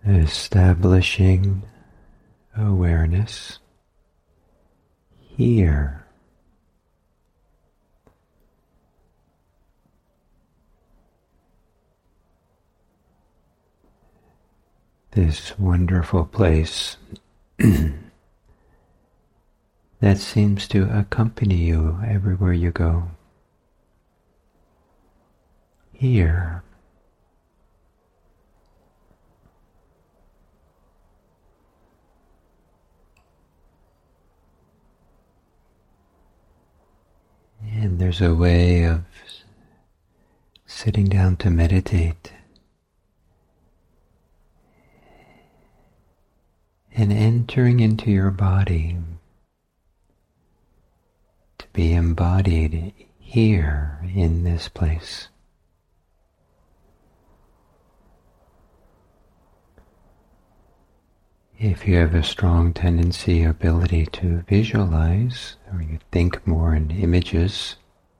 Establishing awareness here. This wonderful place that seems to accompany you everywhere you go. Here. And there's a way of sitting down to meditate and entering into your body to be embodied here in this place. If you have a strong tendency, ability to visualize, or you think more in images,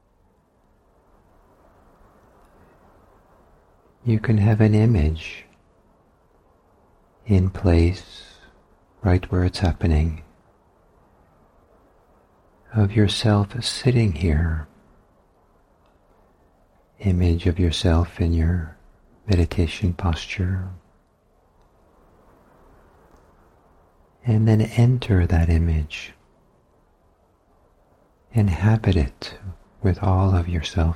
you can have an image in place, right where it's happening, of yourself sitting here. Image of yourself in your meditation posture. And then enter that image. Inhabit it with all of yourself.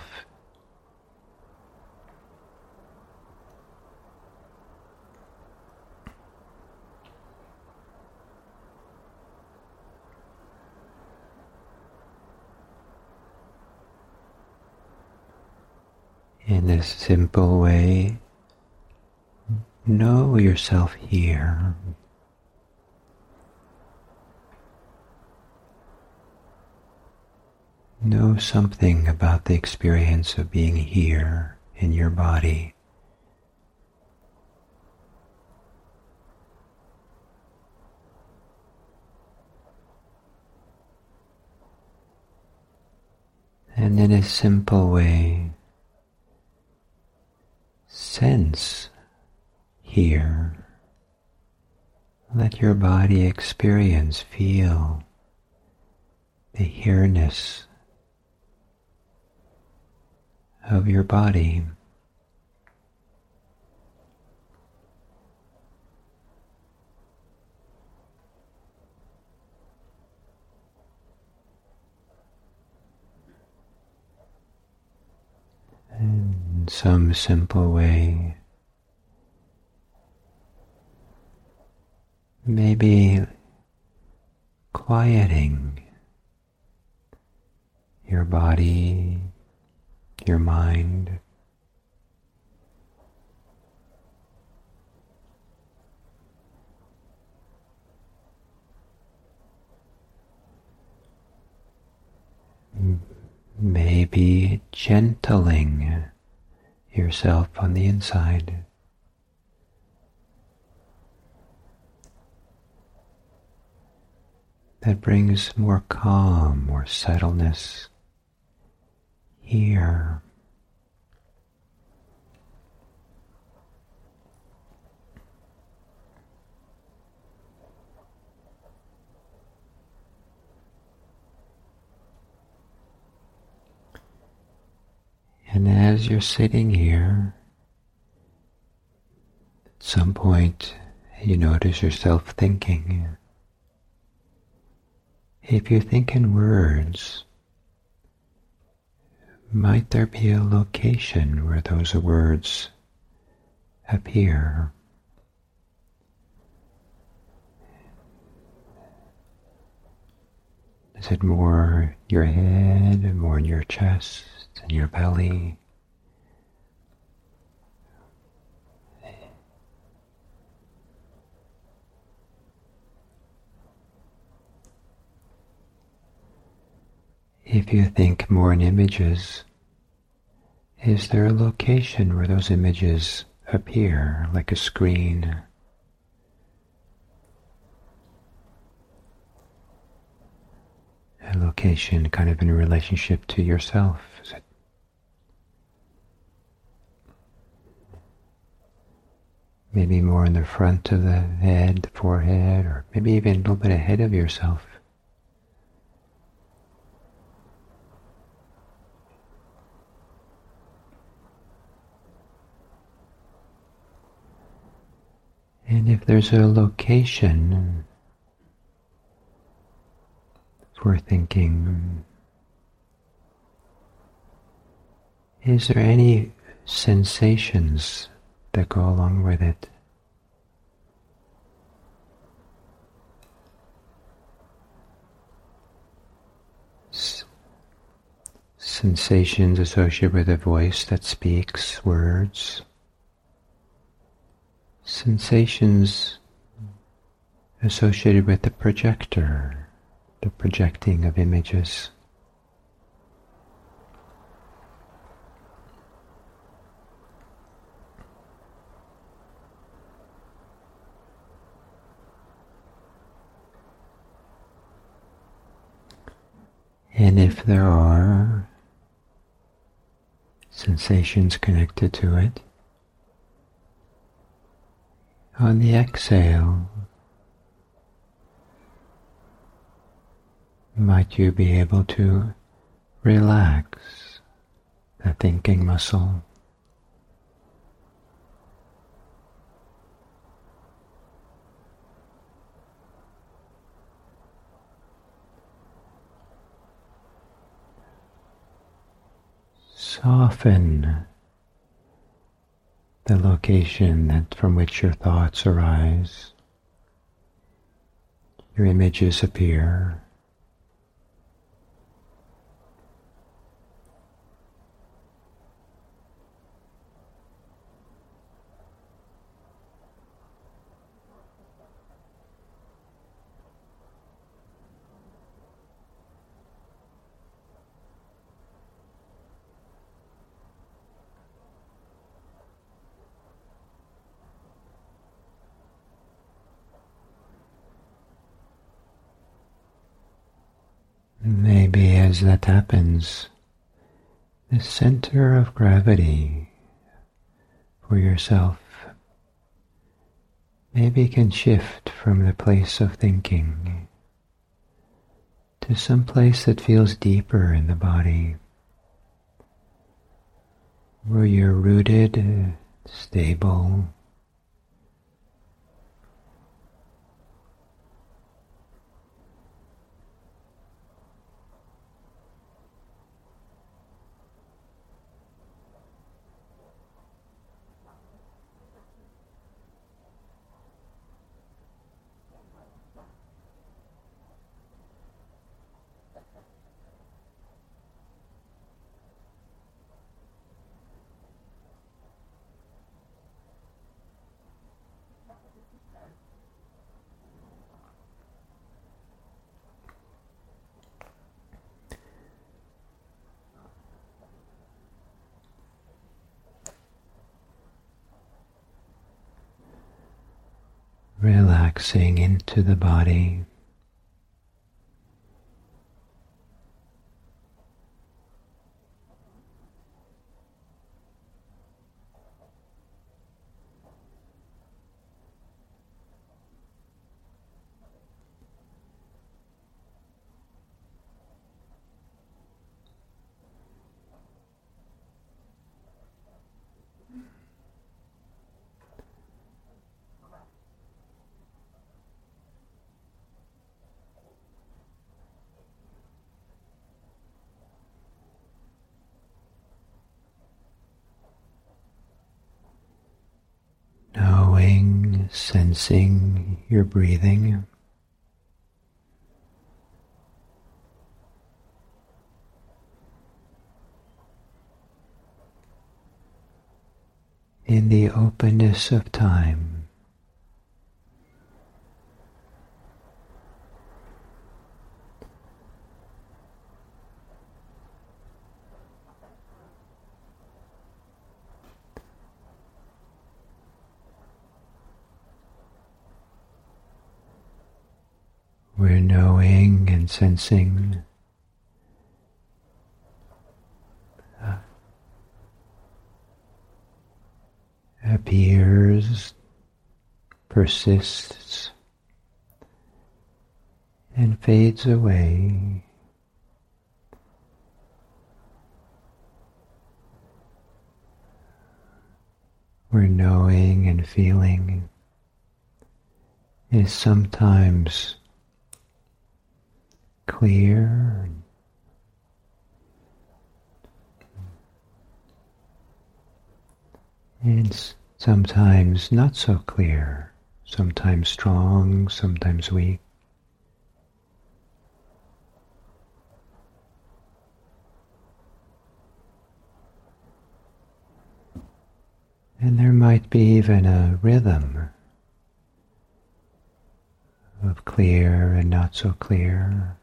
In this simple way, know yourself here. Know something about the experience of being here in your body. And in a simple way, sense here. Let your body experience, feel the here-ness of your body. In some simple way, maybe quieting your body, your mind, maybe gentling yourself on the inside. That brings more calm, more settledness here. And as you're sitting here, at some point you notice yourself thinking. If you think in words, might there be a location where those words appear? Is it more your head, more in your chest, in your belly? If you think more in images, is there a location where those images appear, like a screen? A location kind of in relationship to yourself? Is it maybe more in the front of the head, the forehead, or maybe even a little bit ahead of yourself. And if there's a location for thinking, is there any sensations that go along with it? Sensations associated with a voice that speaks words. Sensations associated with the projector, the projecting of images. And if there are sensations connected to it, on the exhale, might you be able to relax the thinking muscle? Soften the location from which your thoughts arise, your images appear. Maybe as that happens, the center of gravity for yourself maybe can shift from the place of thinking to some place that feels deeper in the body, where you're rooted, stable, relaxing into the body. Knowing, sensing your breathing. In the openness of time. We're knowing and sensing appears persists and fades away. Where knowing and feeling is sometimes clear and sometimes not so clear, sometimes strong, sometimes weak. And there might be even a rhythm of clear and not so clear,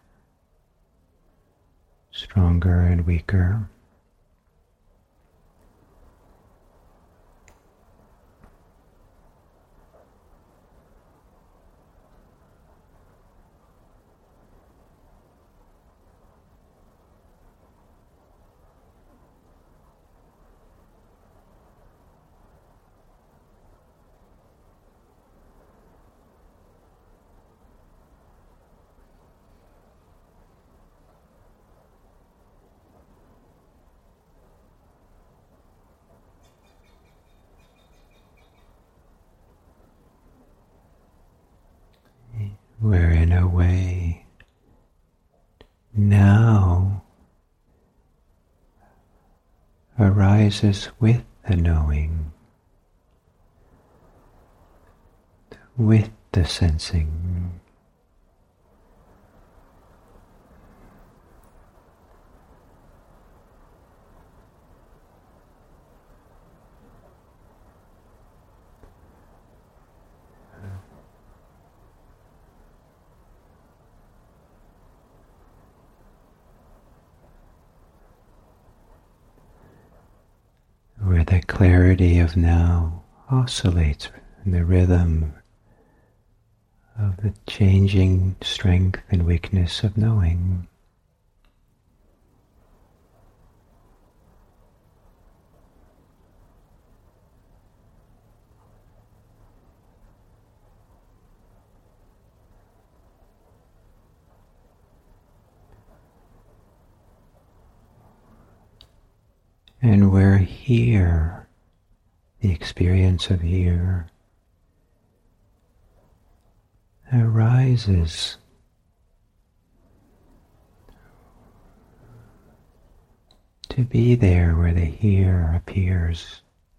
stronger and weaker. Where in a way now arises with the knowing, with the sensing. Where the clarity of now oscillates in the rhythm of the changing strength and weakness of knowing. And where here, the experience of here, arises to be there where the here appears,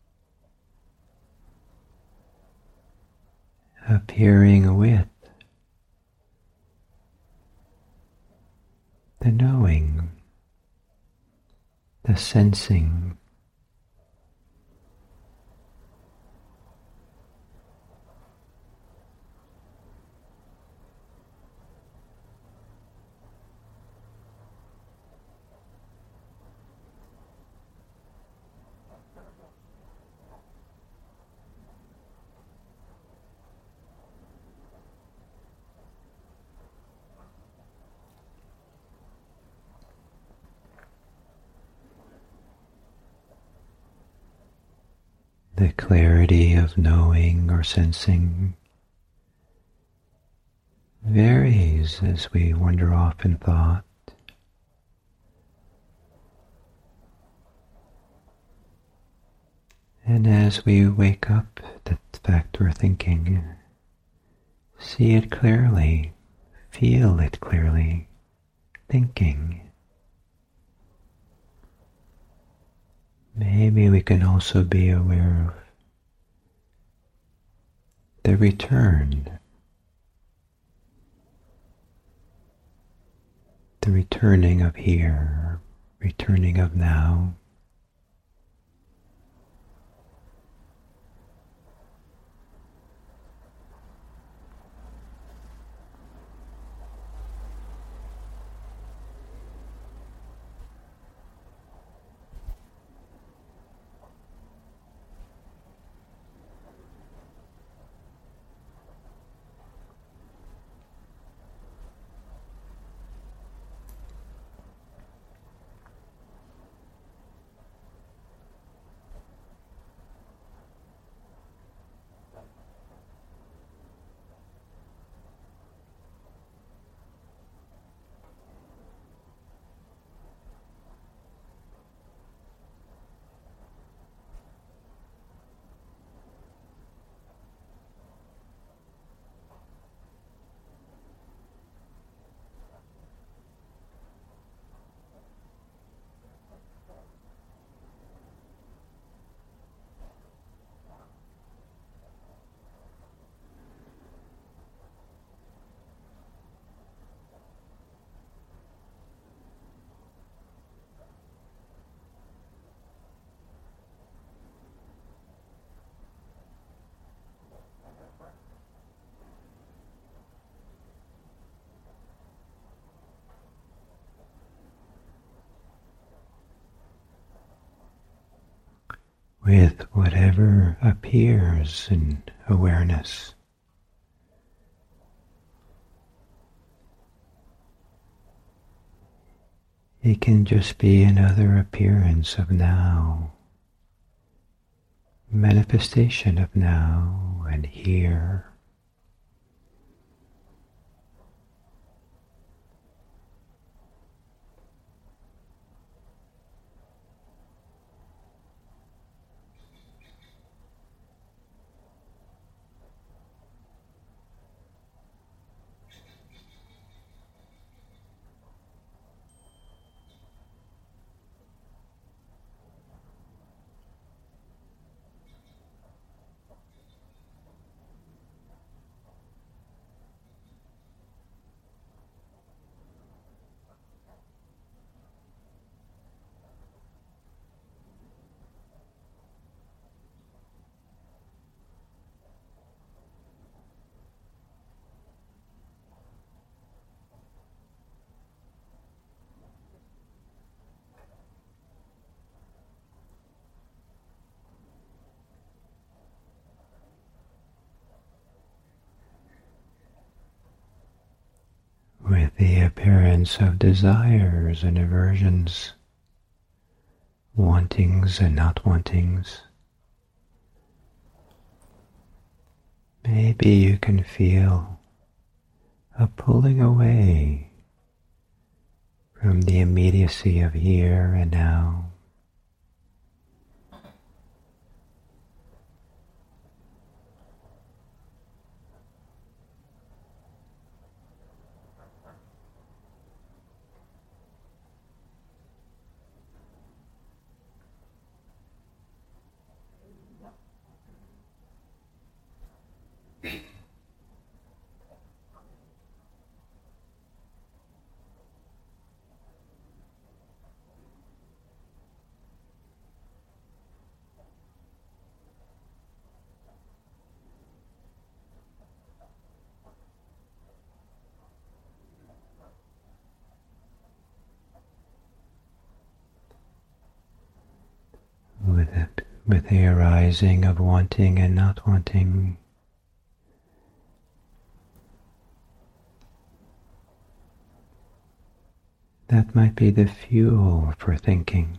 appearing with the knowing, the sensing. The clarity of knowing or sensing varies as we wander off in thought. And as we wake up to the fact we're thinking, see it clearly, feel it clearly, thinking. Maybe we can also be aware of the return, the returning of here, returning of now. with whatever appears in awareness. It can just be another appearance of now, manifestation of now and here. With the appearance of desires and aversions, wantings and not wantings. Maybe you can feel a pulling away from the immediacy of here and now. With the arising of wanting and not wanting, that might be the fuel for thinking.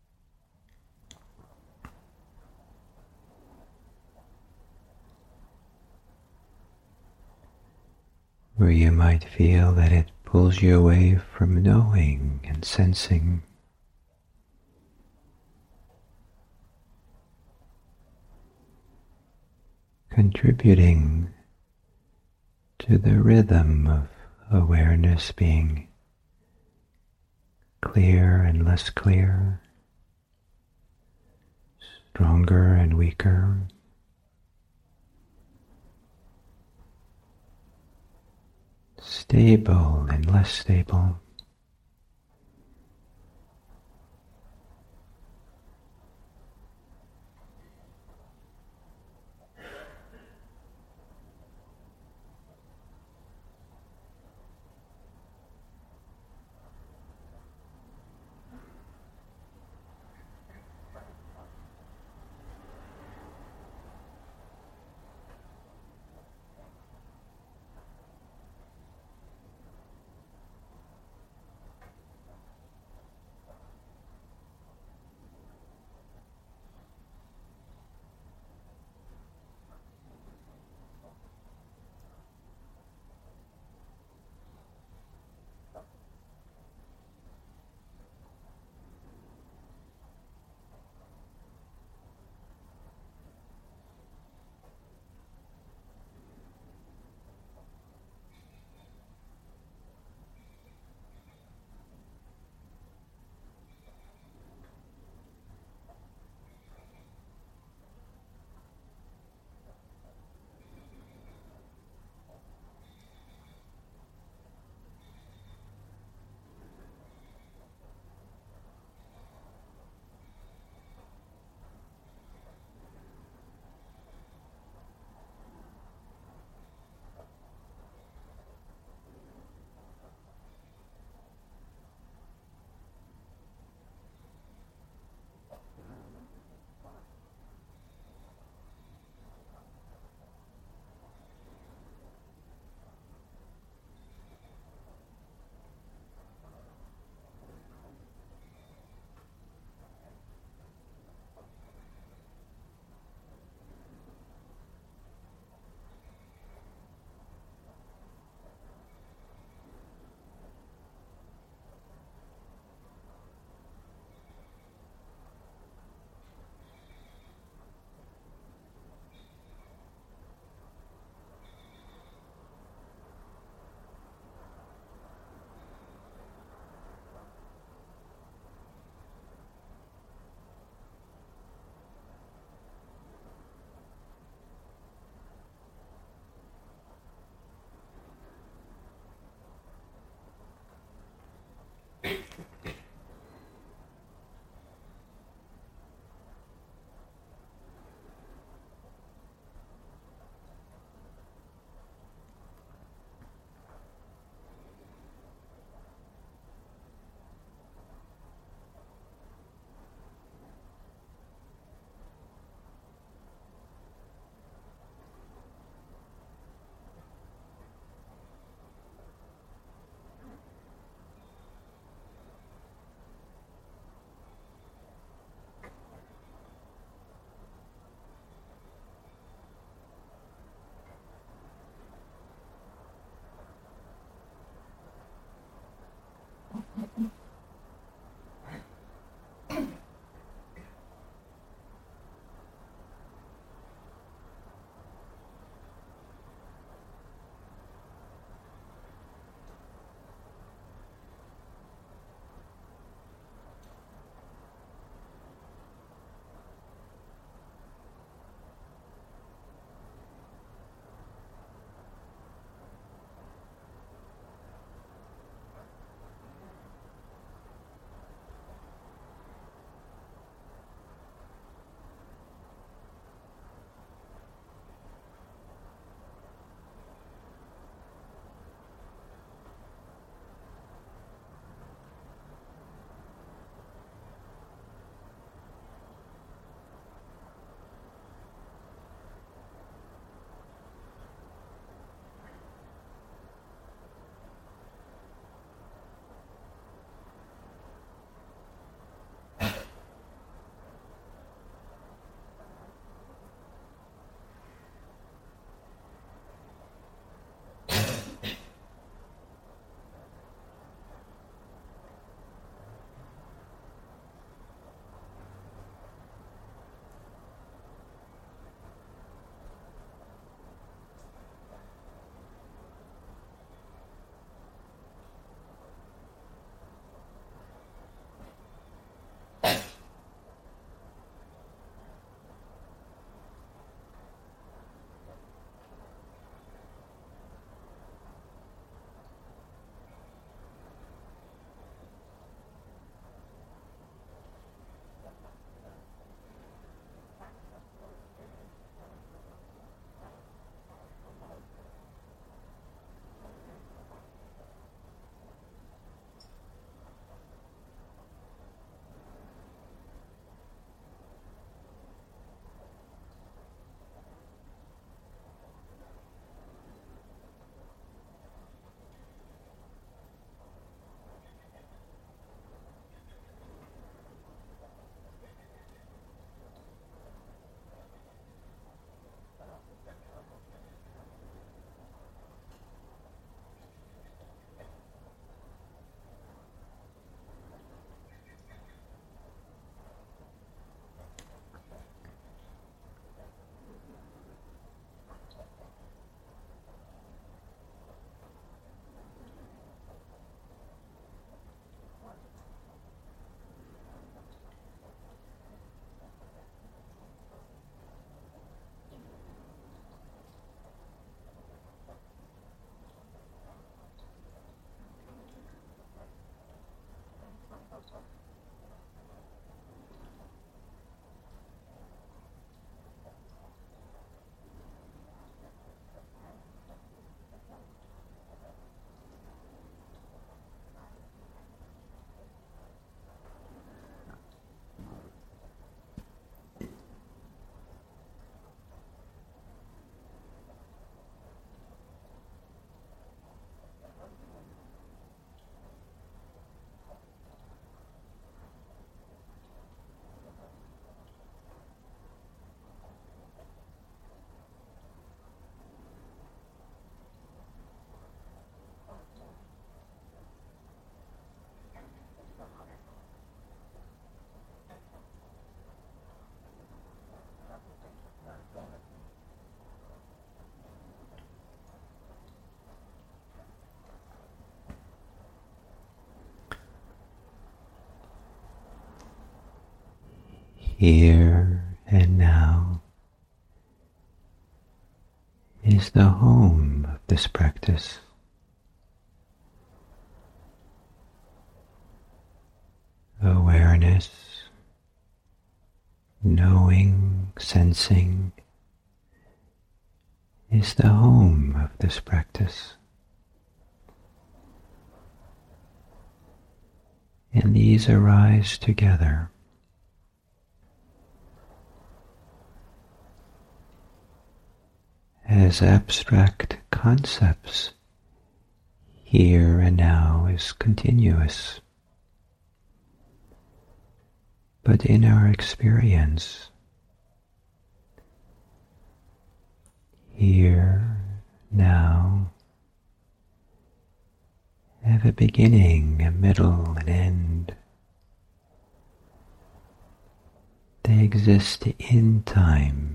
Where you might feel that it pulls you away from knowing and sensing. Contributing to the rhythm of awareness being clear and less clear, stronger and weaker. Stable and less stable. here and now is the home of this practice. Awareness, knowing, sensing is the home of this practice. And these arise together. As abstract concepts, here and now is continuous. But in our experience, here, now, have a beginning, a middle, an end. They exist in time.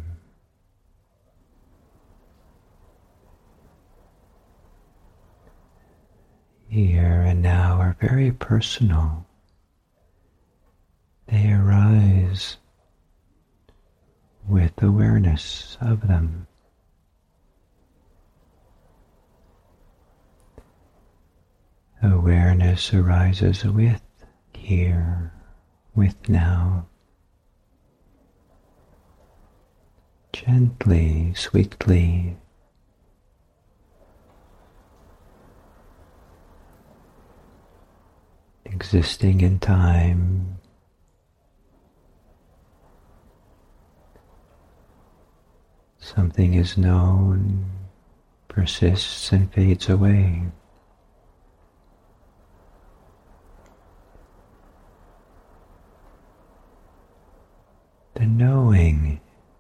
Here and now are very personal. They arise with awareness of them. Awareness arises with here, with now. Gently, sweetly, existing in time. Something is known, persists and fades away. The knowing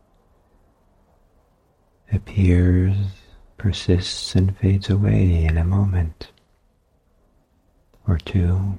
appears, persists and fades away in a moment or two.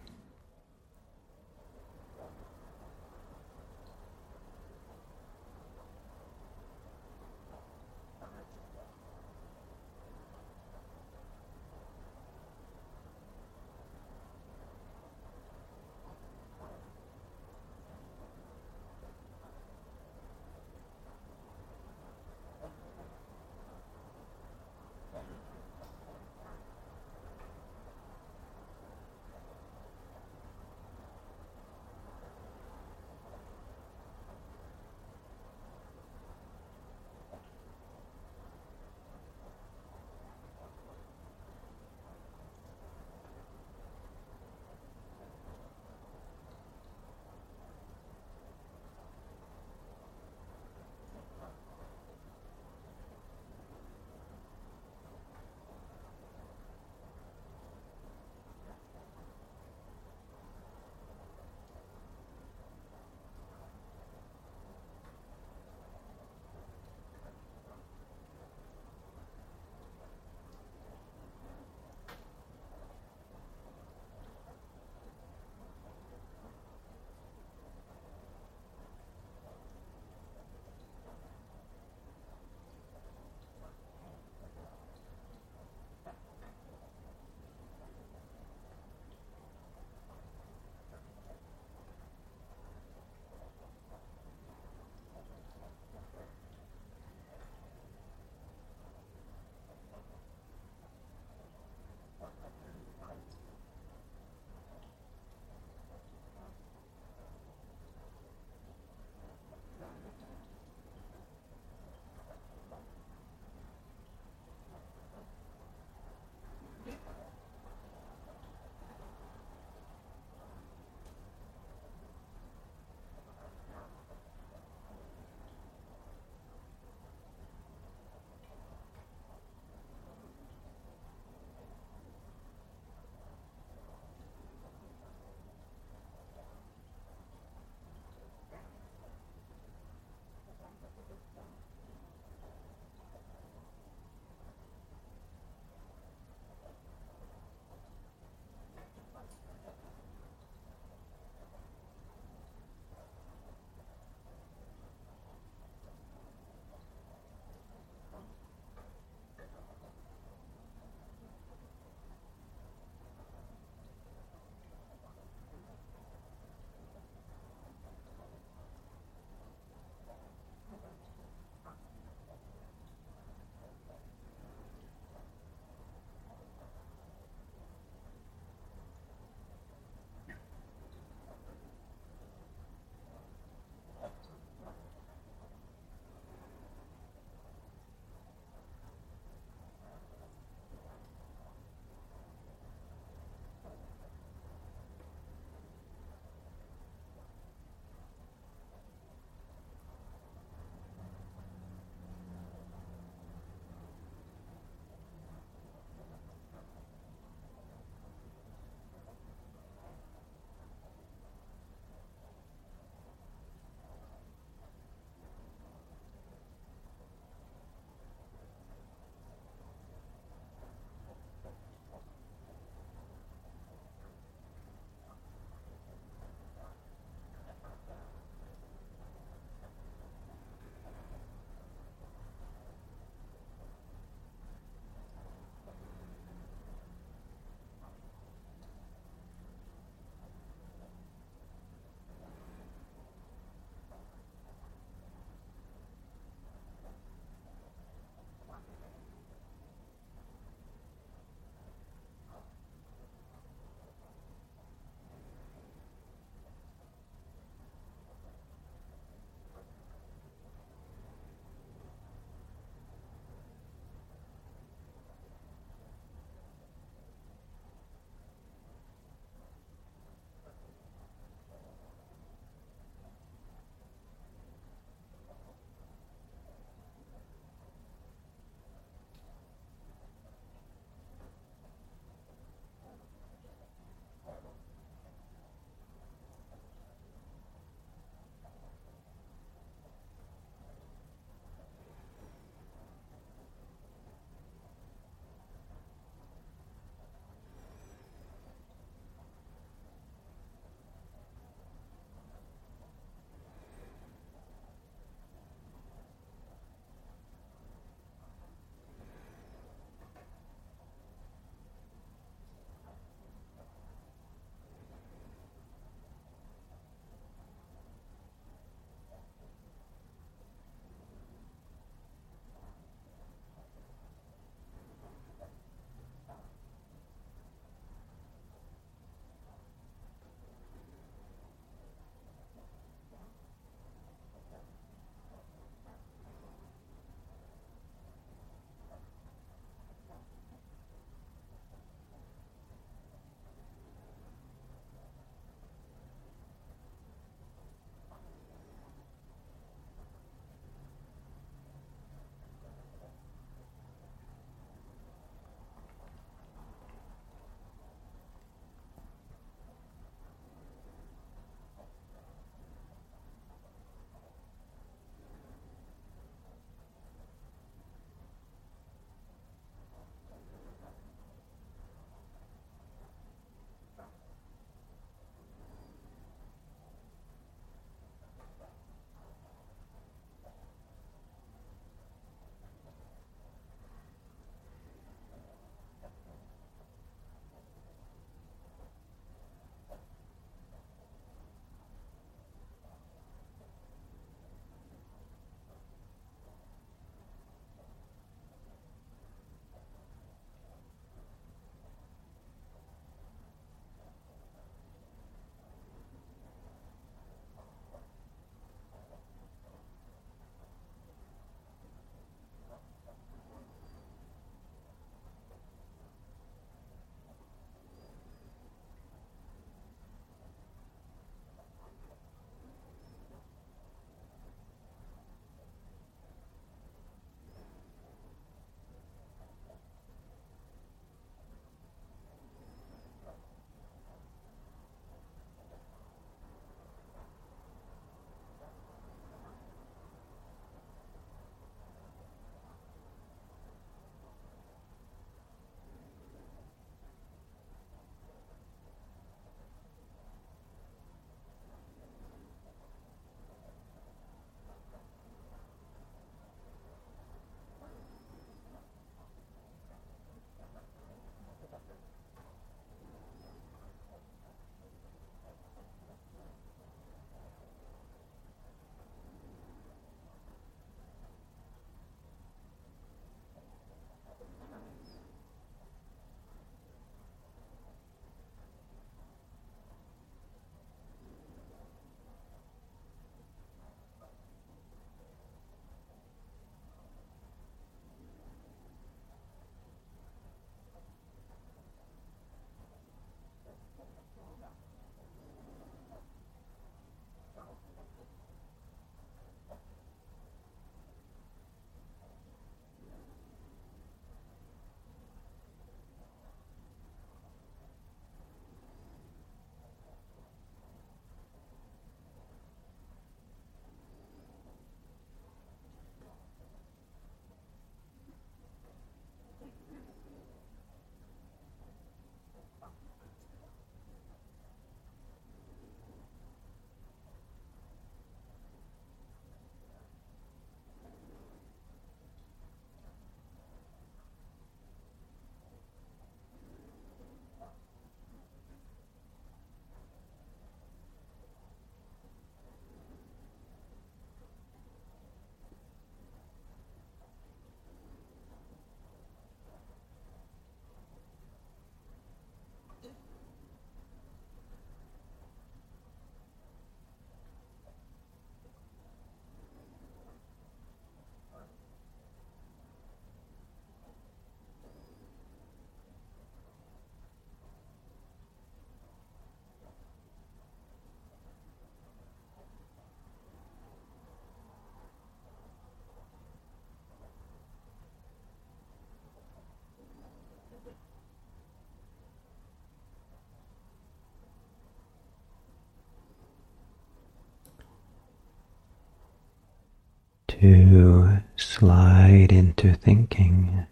to slide into thinking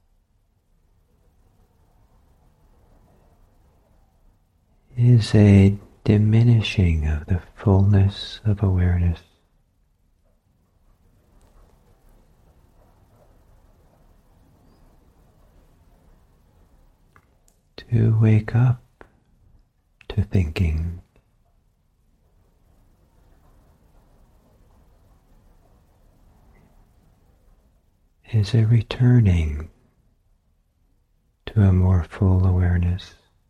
is a diminishing of the fullness of awareness. To wake up to thinking is a returning to a more full awareness.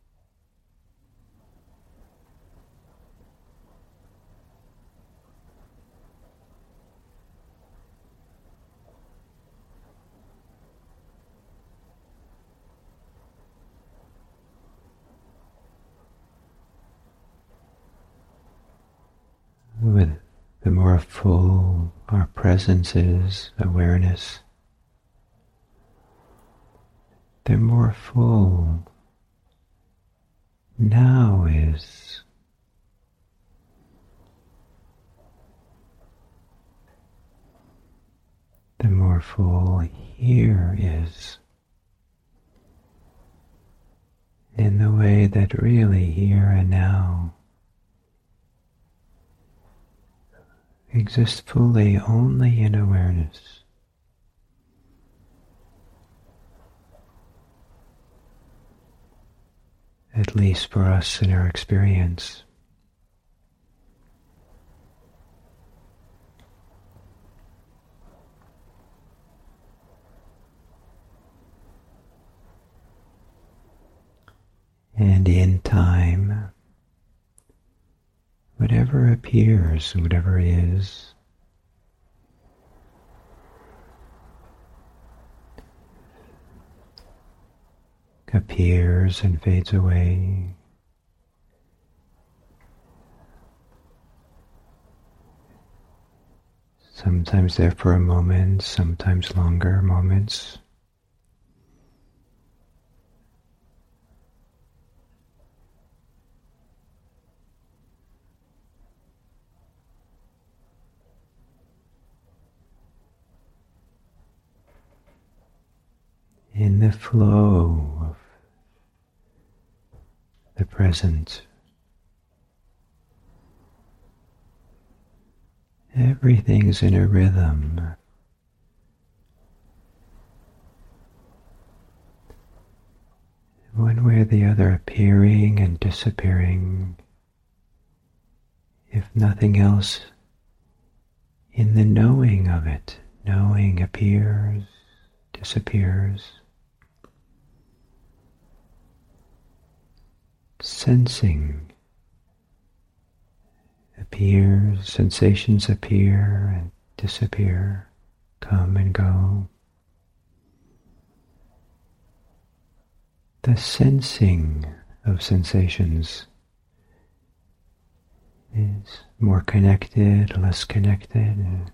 With the more full our presence is, awareness, the more full now is. The more full here is. In the way that really here and now exists fully only in awareness. At least for us in our experience. And in time, whatever appears, whatever is, appears and fades away. Sometimes there for a moment, sometimes longer moments. In the flow of the present, everything's in a rhythm. One way or the other, appearing and disappearing, if nothing else, in the knowing of it. Knowing appears, disappears. Sensing appears, sensations appear and disappear, come and go. The sensing of sensations is more connected, less connected.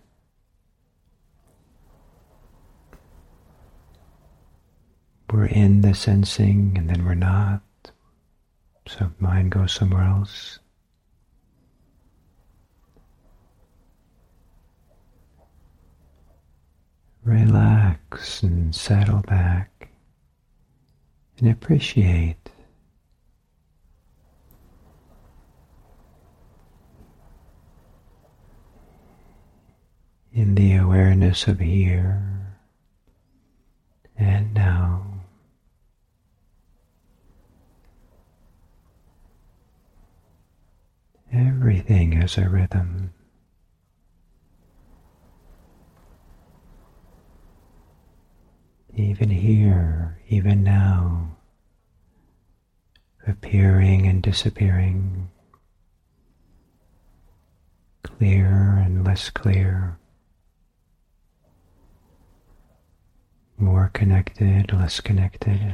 We're in the sensing and then we're not. So mind goes somewhere else. Relax and settle back and appreciate in the awareness of here and now. Everything has a rhythm. Even here, even now, appearing and disappearing, clear and less clear, more connected, less connected.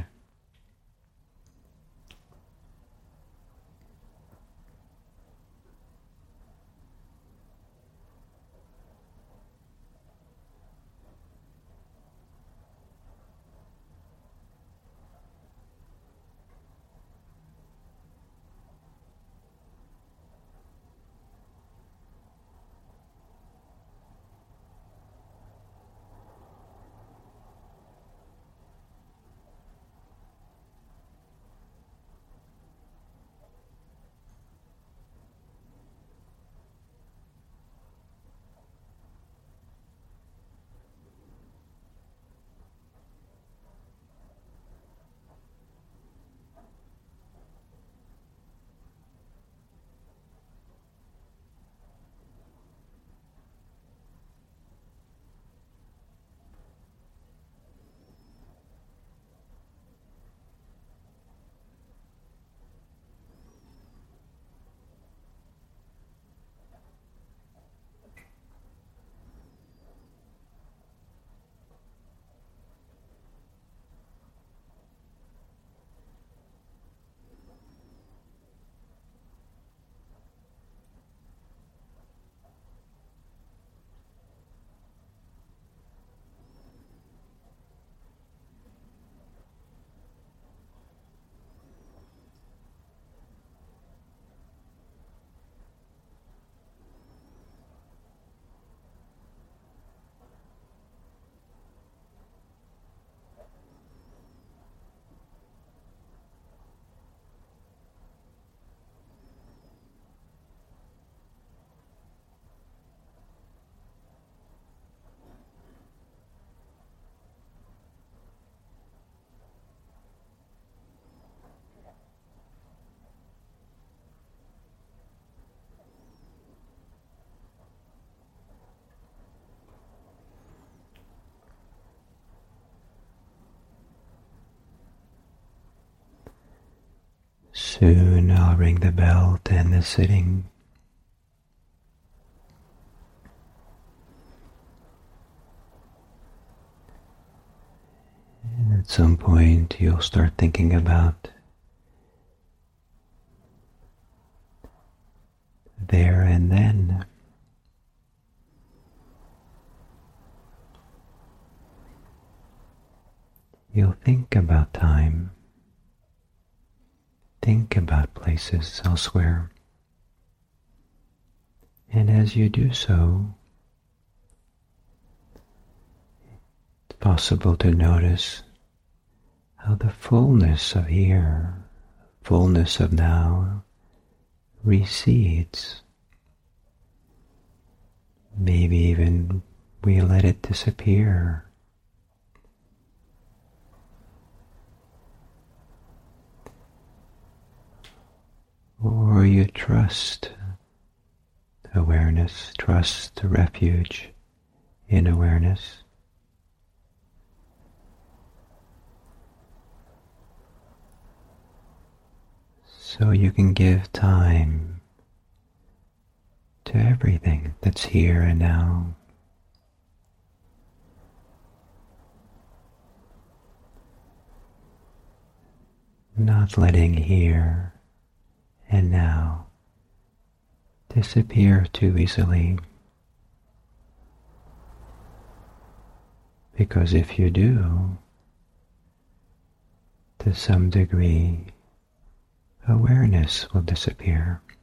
Soon I'll ring the bell to end the sitting. And at some point you'll start thinking about there and then. You'll think about time. Think about places elsewhere. And as you do so, it's possible to notice how the fullness of here, fullness of now, recedes. Maybe even we let it disappear. Or you trust awareness, trust the refuge in awareness. So you can give time to everything that's here and now. Not letting here and now disappear too easily. Because if you do, to some degree, awareness will disappear.